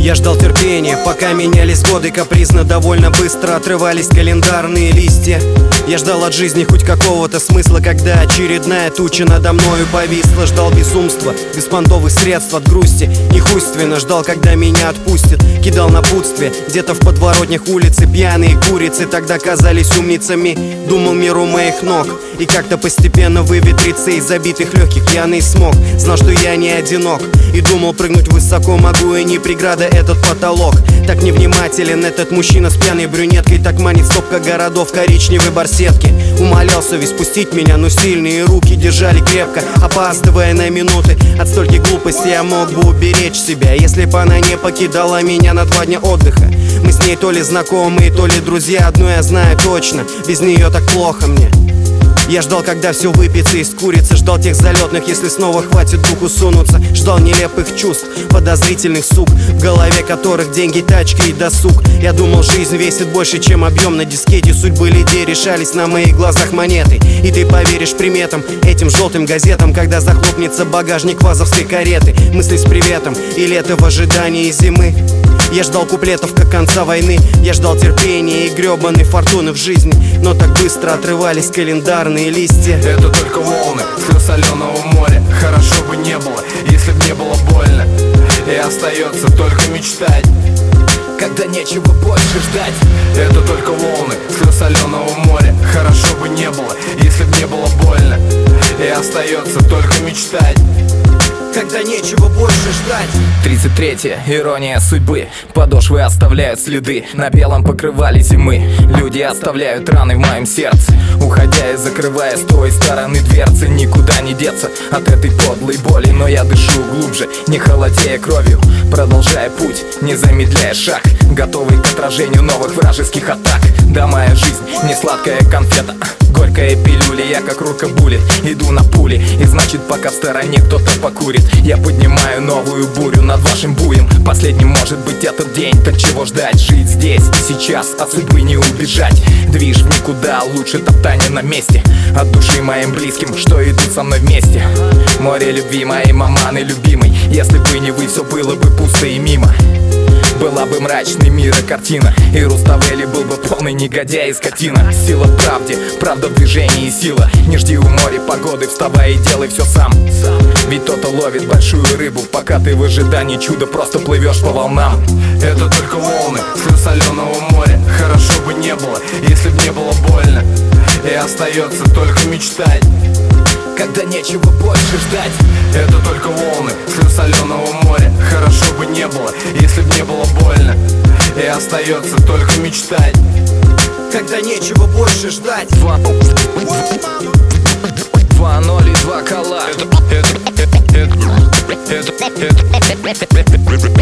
Я ждал терпения, пока менялись годы. Капризно, довольно быстро отрывались календарные листья. Я ждал от жизни хоть какого-то смысла, когда очередная туча надо мною повисла. Ждал безумства, беспонтовых средств от грусти. Нехуйственно ждал, когда меня отпустят. Кидал напутствие, где-то в подворотнях улицы. Пьяные курицы тогда казались умницами. Думал, мир у моих ног, и как-то постепенно выветрится из забитых легких пьяный смог. Знал, что я не одинок, и думал, прыгнуть высоко могу, и не преграда этот потолок. Так невнимателен этот мужчина с пьяной брюнеткой, так манит стопка городов коричневой барсетки. Умолял совесть пустить меня, но сильные руки держали крепко, опаздывая на минуты. От стольких глупостей я мог бы уберечь себя, если бы она не покидала меня на 2 дня отдыха. Мы с ней то ли знакомые, то ли друзья, одно я знаю точно: без нее так плохо мне. Я ждал, когда все выпьется и скурится. Ждал тех залетных, если снова хватит духу сунуться. Ждал нелепых чувств, подозрительных сук, в голове которых деньги, тачки и досуг. Я думал, жизнь весит больше, чем объем на дискете. Судьбы людей решались на моих глазах монеты. И ты поверишь приметам, этим желтым газетам, когда захлопнется багажник вазовской кареты. Мысли с приветом и лето в ожидании зимы. Я ждал куплетов, как конца войны. Я ждал терпения и гребаной фортуны в жизни. Но так быстро отрывались календарные листья. Это только волны слез соленого моря. Хорошо бы не было, если б не было больно. И остается только мечтать, когда нечего больше ждать. Это только волны слез соленого моря. Хорошо бы не было, если б не было больно. И остается только мечтать, когда нечего больше ждать. 33-я, ирония судьбы. Подошвы оставляют следы на белом покрывале зимы. Люди оставляют раны в моем сердце, уходя и закрывая с той стороны дверцы. Никуда не деться от этой подлой боли, но я дышу глубже, не холодея кровью, продолжая путь, не замедляя шаг, готовый к отражению новых вражеских атак. Да, моя жизнь не сладкая конфета, горькая пилюля. Я как рукобулит, иду на пули, и значит, пока в стороне кто-то покурит, я поднимаю новую бурю над вашим буем. Последним может быть этот день, так чего ждать? Жить здесь и сейчас, от судьбы не убежать. Движ в никуда, лучше топтание на месте. От души моим близким, что идут со мной вместе. Море любви моей маманы любимой. Если бы не вы, все было бы пусто и мимо. Была бы мрачный мира картина, и Руставели был бы полный негодяй и скотина. Сила в правде, правда в движении и сила. Не жди у моря погоды, вставай и делай все сам. Ведь кто-то ловит большую рыбу, пока ты в ожидании чуда просто плывешь по волнам. Это только волны слез соленого моря. Хорошо бы не было, если б не было больно. И остается только мечтать, когда нечего больше ждать. Это только волны слез соленого моря. Хорошо бы не было, если б не было больно. И остается только мечтать, когда нечего больше ждать. 2-0 и 2 кола.